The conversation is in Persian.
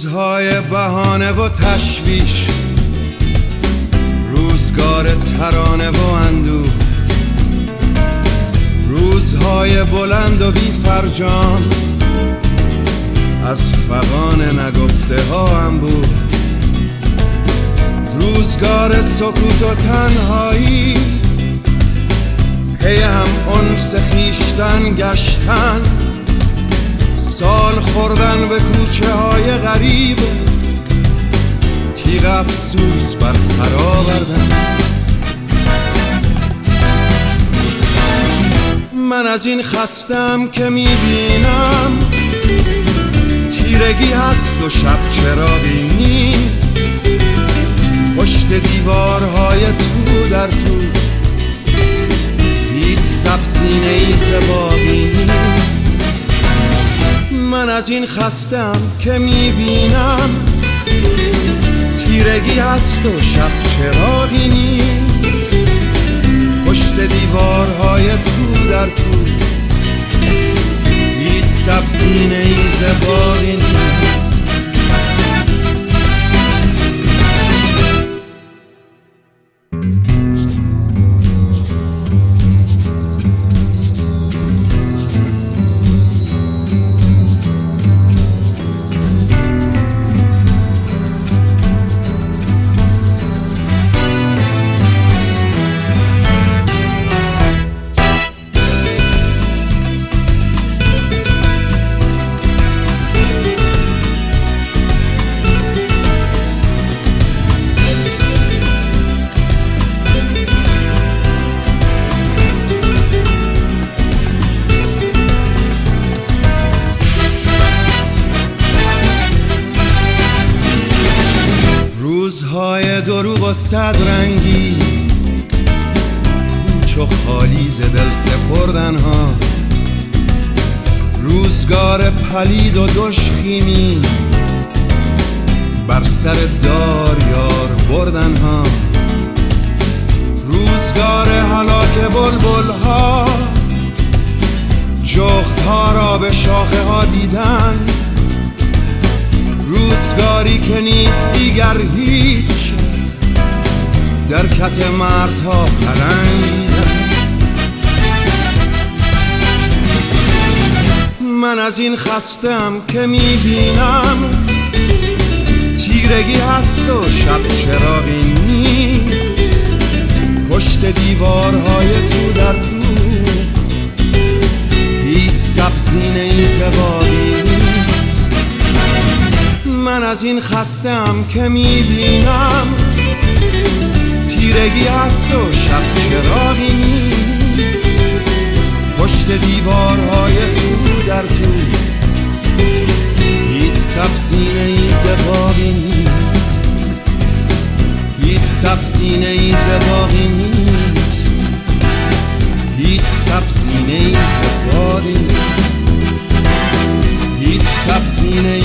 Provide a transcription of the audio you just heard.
روزهای بهانه و تشویش، روزگار ترانه و اندوه، روزهای بلند و بی فرجام، از فغان نگفته ها انبوه، روزگار سکوت و تنهایی، پی هم انس خویشتن گشتن، سال خوردن به کوچه های غریب، تیغ افسوس بر پر آوردن. من از این خستم که میبینم تیرگی هست و شب چراغی نیست، پشت دیوارهای تو در تو هیچ سبزینه ای زبابی نیست. من از این خستم که میبینم تیرگی هست و شب چراغی نیست، پشت دیوارهای تو در تو هیچ سبزینه ای زبابی نیست. روزهای دروغ و صد رنگی، پوچ و خالی ز دل سپردن ها، روزگار پلید و دشخیمی، بر سر دار یار بردن ها، روزگار هلاک بلبل ها، جغد ها را به شاخه ها دیدن، روزگاری که نیست دیگر هیچ، در کت مردها پلنگیدن. من از این خستم که میبینم تیرگی هست و شب چراغی نیست، پشت دیوارهای تو در تو هیچ سبزینه ای زبابی نیست. من از این خستم که میبینم تیرگی هست و شب چراغی نیست، پشت دیوارهای تو در تو هیچ سبزینه ای زبابی نیست، هیچ سبزینه ای زبابی نیست، هیچ سبزینه ای زبابی نیست، هیچ سبزینه ای